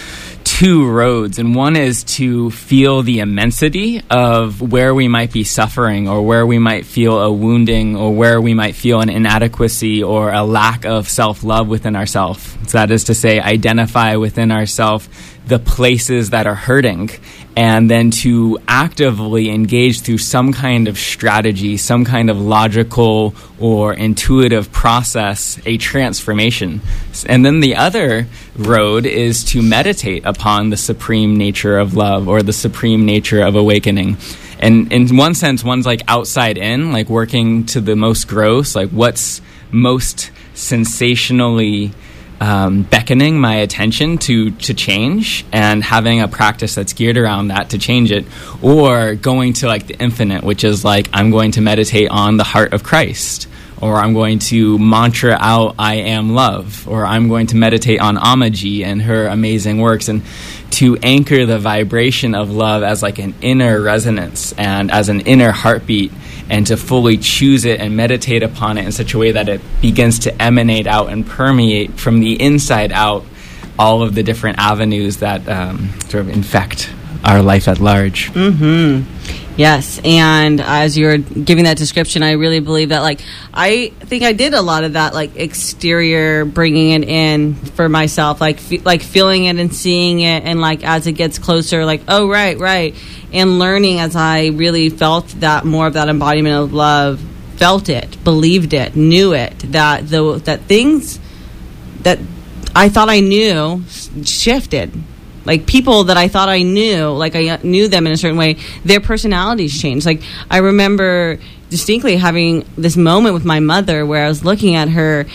two roads, and one is to feel the immensity of where we might be suffering, or where we might feel a wounding, or where we might feel an inadequacy or a lack of self-love within ourselves. So that is to say, identify within ourselves the places that are hurting, and then to actively engage through some kind of strategy, some kind of logical or intuitive process, a transformation. And then the other road is to meditate upon the supreme nature of love, or the supreme nature of awakening. And in one sense, one's like outside in, like working to the most gross, like what's most sensationally Um, beckoning my attention to, to change, and having a practice that's geared around that to change it, or going to like the infinite, which is like, I'm going to meditate on the heart of Christ, or I'm going to mantra out, I am love, or I'm going to meditate on Amaji and her amazing works, and to anchor the vibration of love as like an inner resonance and as an inner heartbeat, and to fully choose it and meditate upon it in such a way that it begins to emanate out and permeate from the inside out all of the different avenues that um, sort of infect our life at large. Mm-hmm. Yes, and as you're giving that description, I really believe that, like, I think I did a lot of that, like, exterior bringing it in for myself, like, fe- like feeling it and seeing it, and, like, as it gets closer, like, oh, right, right, and learning as I really felt that, more of that embodiment of love, felt it, believed it, knew it, that the that things that I thought I knew shifted. Like, people that I thought I knew, like I knew them in a certain way, their personalities changed. Like, I remember distinctly having this moment with my mother where I was looking at her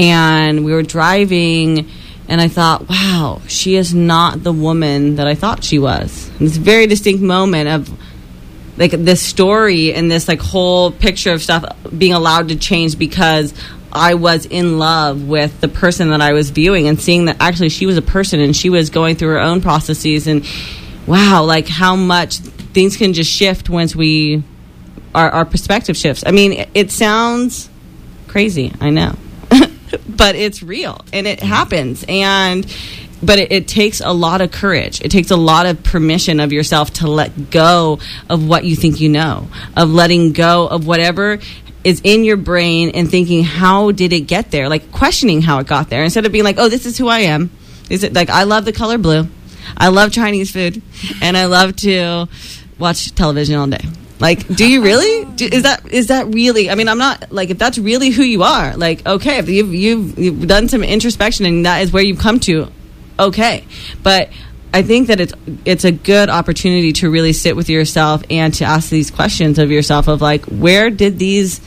and we were driving, and I thought, wow, she is not the woman that I thought she was. And this very distinct moment of, like, this story and this, like, whole picture of stuff being allowed to change because I was in love with the person that I was viewing, and seeing that actually she was a person and she was going through her own processes, and wow, like how much things can just shift once we our, our perspective shifts. I mean, it, it sounds crazy, I know, but it's real and it happens. And but it, it takes a lot of courage. It takes a lot of permission of yourself to let go of what you think you know, of letting go of whatever is in your brain and thinking, how did it get there? Like questioning how it got there, instead of being like, oh, this is who I am. Is it like, I love the color blue, I love Chinese food, and I love to watch television all day. Like, do you really? Do, is that is that really? I mean, I'm not like, if that's really who you are, like, okay, if you've you've, you've done some introspection and that is where you've come to, okay. But I think that it's it's a good opportunity to really sit with yourself and to ask these questions of yourself of like, where did these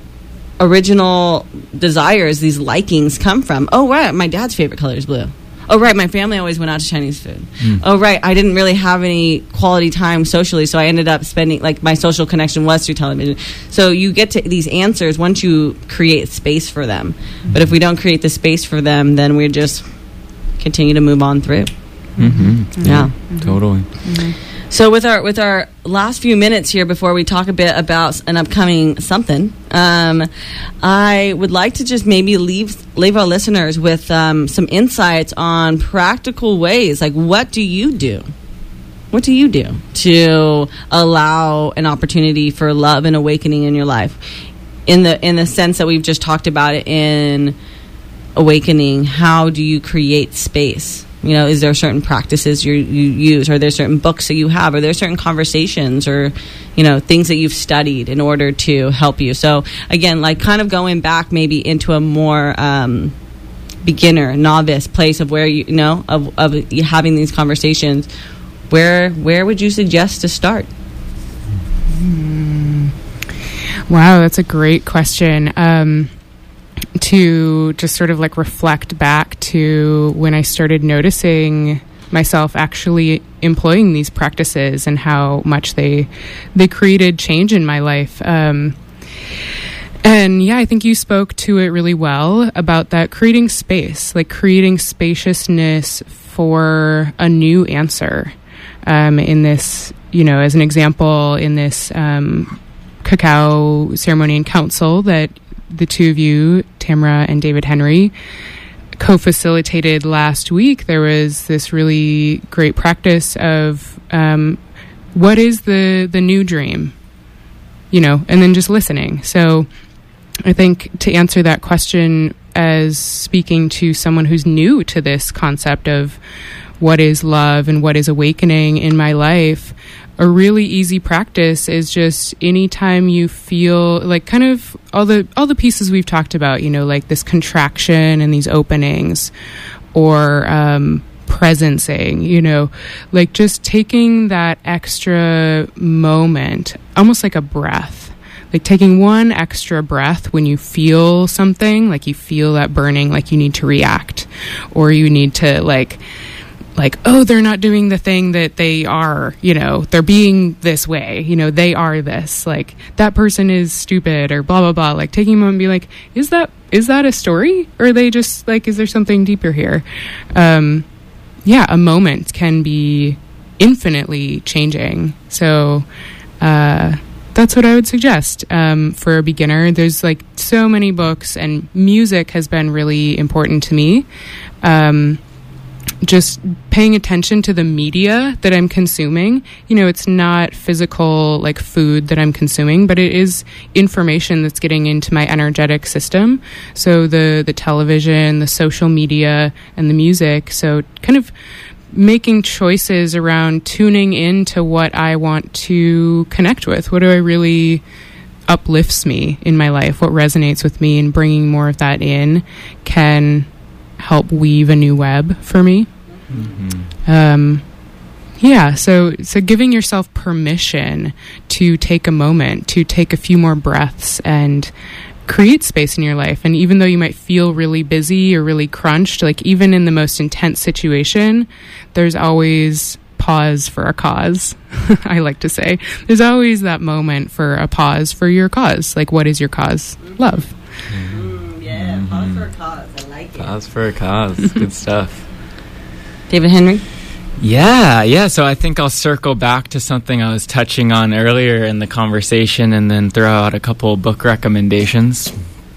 original desires, these likings come from? Oh, right, my dad's favorite color is blue. Oh, right, my family always went out to Chinese food. Mm. Oh, right, I didn't really have any quality time socially, so I ended up spending, like, my social connection was through television. So you get to these answers once you create space for them. Mm-hmm. But if we don't create the space for them, then we just continue to move on through. Mm-hmm. Yeah. Mm-hmm. Totally. Mm-hmm. So with our with our last few minutes here before we talk a bit about an upcoming something, um, I would like to just maybe leave leave our listeners with um, some insights on practical ways. Like, what do you do? What do you do to allow an opportunity for love and awakening in your life? In the in the sense that we've just talked about it in awakening, how do you create space? You know, is there certain practices you, you use? Are there certain books that you have? Are there certain conversations or, you know, things that you've studied in order to help you? So, again, like kind of going back maybe into a more um, beginner, novice place of where, you, you know, of, of having these conversations, where where would you suggest to start? Mm. Wow, that's a great question. Um to just sort of like reflect back to when I started noticing myself actually employing these practices and how much they they created change in my life. Um, and yeah, I think you spoke to it really well about that, creating space, like creating spaciousness for a new answer. Um, in this, you know, as an example, in this um, cacao ceremony and council that the two of you, Tamara and David Henry, co-facilitated last week, there was this really great practice of um, what is the, the new dream, you know, and then just listening. So I think to answer that question as speaking to someone who's new to this concept of what is love and what is awakening in my life, a really easy practice is just anytime you feel like kind of all the all the pieces we've talked about, you know, like this contraction and these openings, or um, presencing, you know, like just taking that extra moment, almost like a breath, like taking one extra breath when you feel something, like you feel that burning, like you need to react, or you need to like, like, oh, they're not doing the thing that they are, you know, they're being this way, you know, they are this, like, that person is stupid, or blah, blah, blah. Like, taking a moment and be like, is that, is that a story? Or are they just, like, is there something deeper here? Um, yeah, a moment can be infinitely changing. So, uh, that's what I would suggest um, for a beginner. There's, like, so many books, and music has been really important to me. Um, just paying attention to the media that I'm consuming. You know, it's not physical, like, food that I'm consuming, but it is information that's getting into my energetic system. So the, the television, the social media, and the music. So kind of making choices around tuning into what I want to connect with. What do I really uplifts me in my life? What resonates with me? And bringing more of that in can help weave a new web for me. Mm-hmm. Um, yeah, so so giving yourself permission to take a moment, to take a few more breaths and create space in your life. And even though you might feel really busy or really crunched, like even in the most intense situation, there's always pause for a cause. I like to say there's always that moment for a pause for your cause. Like, what is your cause? Love. Mm, yes. Cause for a cause. I like it. Cause for a cause. Good stuff. David Henry? Yeah, yeah. So I think I'll circle back to something I was touching on earlier in the conversation and then throw out a couple book recommendations.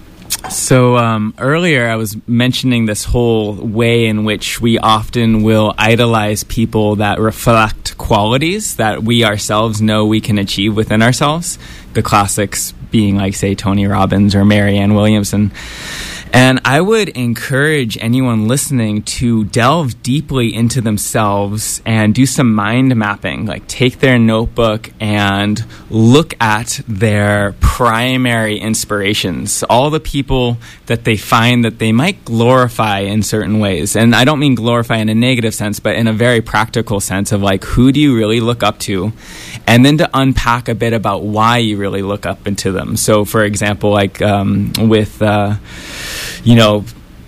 So um, earlier I was mentioning this whole way in which we often will idolize people that reflect qualities that we ourselves know we can achieve within ourselves. The classics being like, say, Tony Robbins or Marianne Williamson. And I would encourage anyone listening to delve deeply into themselves and do some mind mapping. Like, take their notebook and look at their primary inspirations, all the people that they find that they might glorify in certain ways. And I don't mean glorify in a negative sense, but in a very practical sense of like, who do you really look up to? And then to unpack a bit about why you really look up into them. So, for example, like um, with... Uh, you know,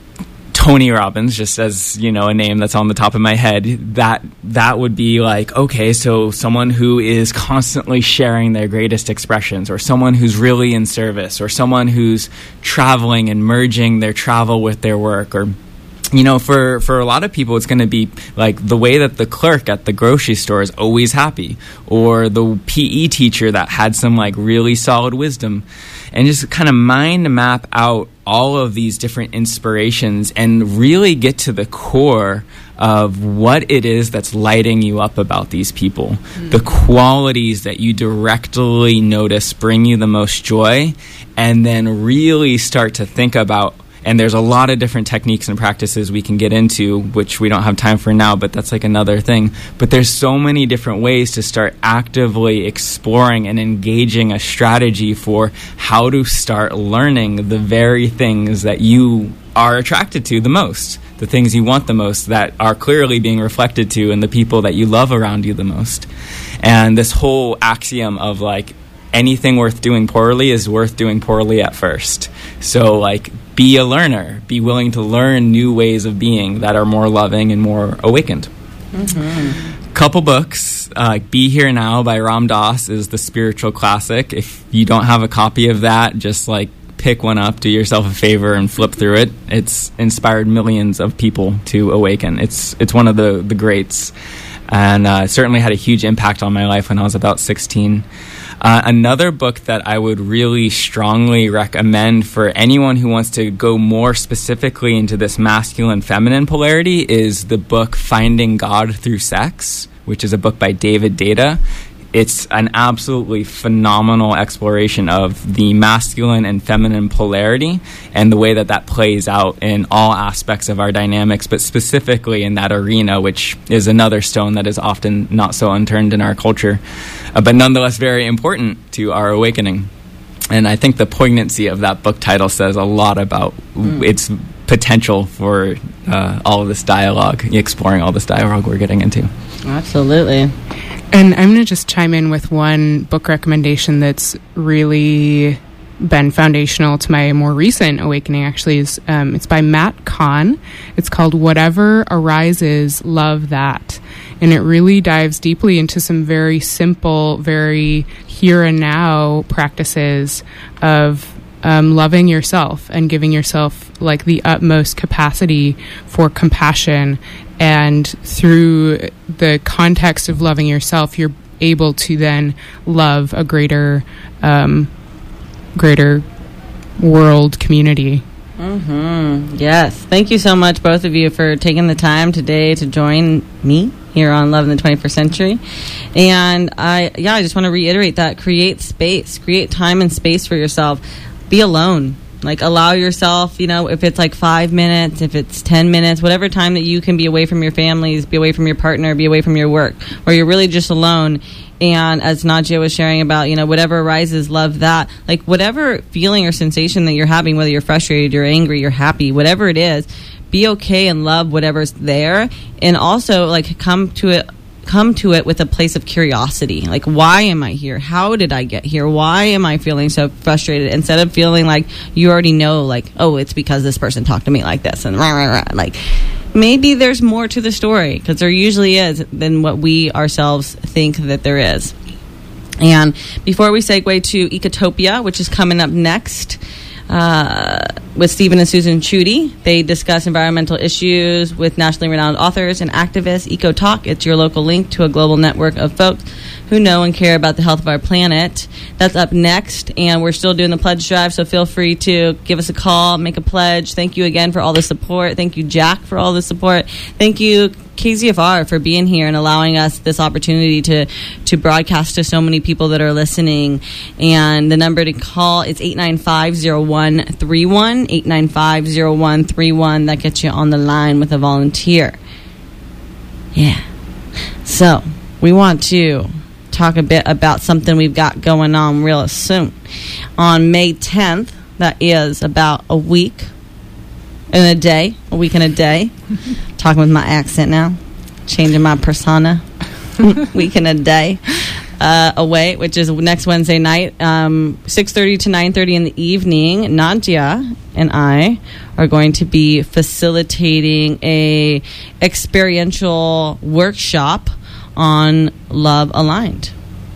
Tony Robbins, just as, you know, a name that's on the top of my head, that that would be like, okay, so someone who is constantly sharing their greatest expressions, or someone who's really in service, or someone who's traveling and merging their travel with their work, or you know, for, for a lot of people, it's going to be like the way that the clerk at the grocery store is always happy, or the P E teacher that had some like really solid wisdom, and just kind of mind map out all of these different inspirations and really get to the core of what it is that's lighting you up about these people. Mm. The qualities that you directly notice bring you the most joy, and then really start to think about. And there's a lot of different techniques and practices we can get into, which we don't have time for now, but that's like another thing. But there's so many different ways to start actively exploring and engaging a strategy for how to start learning the very things that you are attracted to the most, the things you want the most, that are clearly being reflected to in the people that you love around you the most. And this whole axiom of like, anything worth doing poorly is worth doing poorly at first. So like, be a learner. Be willing to learn new ways of being that are more loving and more awakened. Mm-hmm. Couple books. Uh, Be Here Now by Ram Dass is the spiritual classic. If you don't have a copy of that, just like pick one up, do yourself a favor, and flip through it. It's inspired millions of people to awaken. It's it's one of the, the greats. And uh, it certainly had a huge impact on my life when I was about sixteen. Uh, another book that I would really strongly recommend for anyone who wants to go more specifically into this masculine-feminine polarity is the book Finding God Through Sex, which is a book by David Deida. It's an absolutely phenomenal exploration of the masculine and feminine polarity and the way that that plays out in all aspects of our dynamics, but specifically in that arena, which is another stone that is often not so unturned in our culture, uh, but nonetheless very important to our awakening. And I think the poignancy of that book title says a lot about mm. its potential for uh, all of this dialogue, exploring all this dialogue we're getting into. Absolutely. And I'm going to just chime in with one book recommendation that's really been foundational to my more recent awakening, actually. is um, It's by Matt Kahn. It's called Whatever Arises, Love That. And it really dives deeply into some very simple, very here and now practices of um, loving yourself and giving yourself like the utmost capacity for compassion. And through the context of loving yourself, you're able to then love a greater, um, greater world community. Mm-hmm. Yes. Thank you so much, both of you, for taking the time today to join me here on Love in the twenty-first Century. And I, yeah, I just want to reiterate that. Create space. Create time and space for yourself. Be alone. Like, allow yourself, you know, if it's like five minutes, if it's ten minutes, whatever time that you can be away from your families, be away from your partner, be away from your work, or you're really just alone. And as Nadia was sharing about, you know, whatever arises, love that. Like, whatever feeling or sensation that you're having, whether you're frustrated, you're angry, you're happy, whatever it is, be okay and love whatever's there. And also, like, come to it come to it with a place of curiosity. Like, why am I here? How did I get here? Why am I feeling so frustrated? Instead of feeling like you already know, like, oh, it's because this person talked to me like this, and rah, rah, rah. Like, maybe there's more to the story, because there usually is, than what we ourselves think that there is. And before we segue to Ecotopia, which is coming up next, uh, with Stephen and Susan Chudy. They discuss environmental issues with nationally renowned authors and activists. Eco Talk, it's your local link to a global network of folks who know and care about the health of our planet. That's up next, and we're still doing the pledge drive, so feel free to give us a call, make a pledge. Thank you again for all the support. Thank you, Jack, for all the support. Thank you, K Z F R, for being here and allowing us this opportunity to, to broadcast to so many people that are listening. And the number to call is eight nine five, zero one three one, eight nine five, zero one three one. That gets you on the line with a volunteer. Yeah. So, we want to talk a bit about something we've got going on real soon. On May tenth, that is about a week and a day, a week and a day. Talking with my accent now, changing my persona. Week and a day uh, away, which is next Wednesday night, um, six thirty to nine thirty in the evening. Nadia and I are going to be facilitating a experiential workshop on Love Aligned.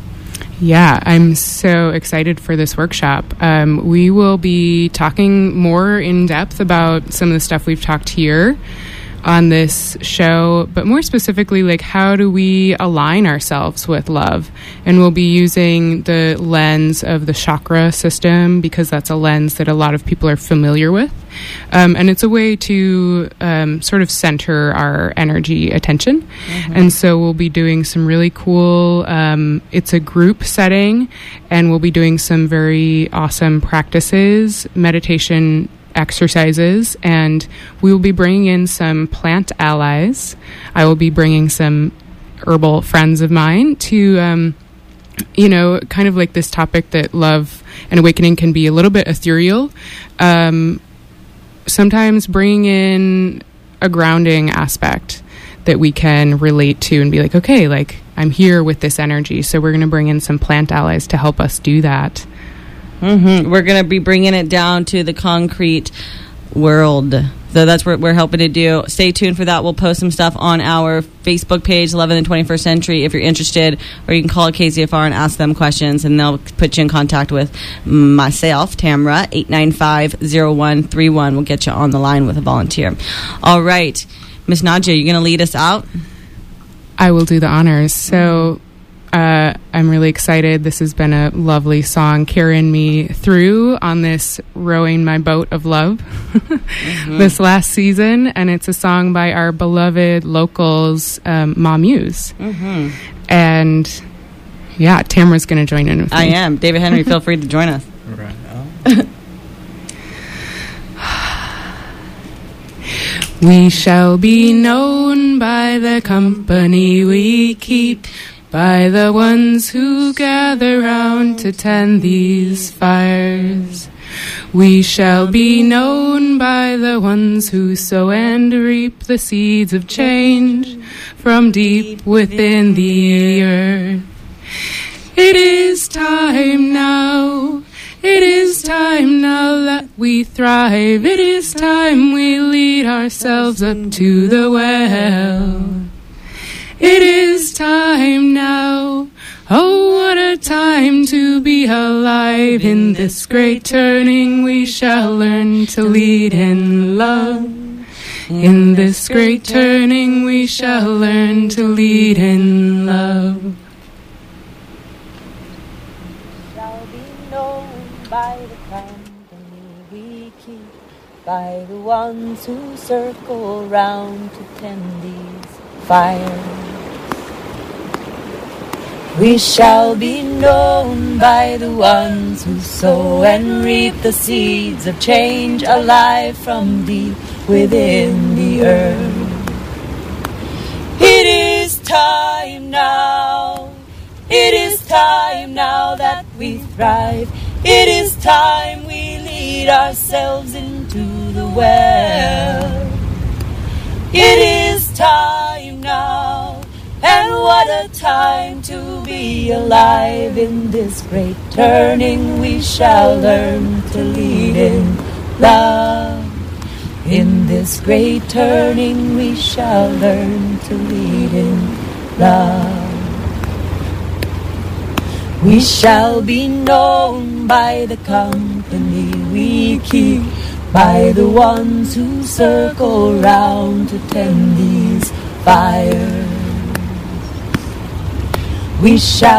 Yeah, I'm so excited for this workshop. Um, we will be talking more in depth about some of the stuff we've talked here on this show, but more specifically, like, how do we align ourselves with love? And we'll be using the lens of the chakra system, because that's a lens that a lot of people are familiar with. Um, and it's a way to um, sort of center our energy attention. Mm-hmm. And so we'll be doing some really cool, um, it's a group setting, and we'll be doing some very awesome practices, meditation exercises, and we will be bringing in some plant allies. I will be bringing some herbal friends of mine to, um, you know, kind of like this topic that love and awakening can be a little bit ethereal. Um, sometimes bringing in a grounding aspect that we can relate to and be like, okay, like, I'm here with this energy, so we're going to bring in some plant allies to help us do that. Mm-hmm. We're going to be bringing it down to the concrete world. So that's what we're helping to do. Stay tuned for that. We'll post some stuff on our Facebook page, Love in the twenty-first Century, if you're interested. Or you can call K Z F R and ask them questions, and they'll put you in contact with myself, Tamra, eight nine five, zero one three one. We'll get you on the line with a volunteer. All right. Miss Nadia, you're going to lead us out? I will do the honors. So... Uh, I'm really excited. This has been a lovely song carrying me through on this rowing my boat of love mm-hmm. this last season. And it's a song by our beloved locals, um, Ma Muse. Mm-hmm. And yeah, Tamara's going to join in with me. I am. David Henry, feel free to join us. Right. We shall be known by the company we keep, by the ones who gather round to tend these fires. We shall be known by the ones who sow and reap the seeds of change from deep within the earth. It is time now. It is time now that we thrive. It is time we lead ourselves up to the well. It is time now, oh what a time to be alive. In this great turning we shall learn to lead in love. In this great turning we shall learn to lead in love. Shall be known by the company we keep, by the ones who circle round to tend these fires. We shall be known by the ones who sow and reap the seeds of change alive from deep within the earth. It is time now. It is time now that we thrive. It is time we lead ourselves into the well. It is time now. And what a time to be alive. In this great turning we shall learn to lead in love. In this great turning we shall learn to lead in love. We shall be known by the company we keep by the ones who circle round to tend these fires. We shall